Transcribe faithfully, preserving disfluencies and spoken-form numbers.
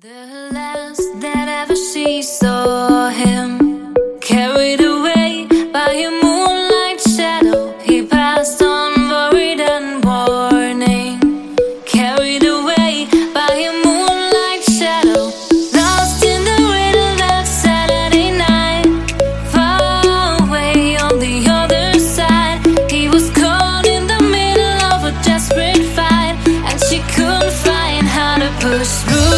The last that ever she saw him, carried away by a moonlight shadow, he passed on worried and warning. Carried away by a moonlight shadow, lost in the rhythm that Saturday night. Far away on the other side, he was caught in the middle of a desperate fight, and she couldn't find how to push through.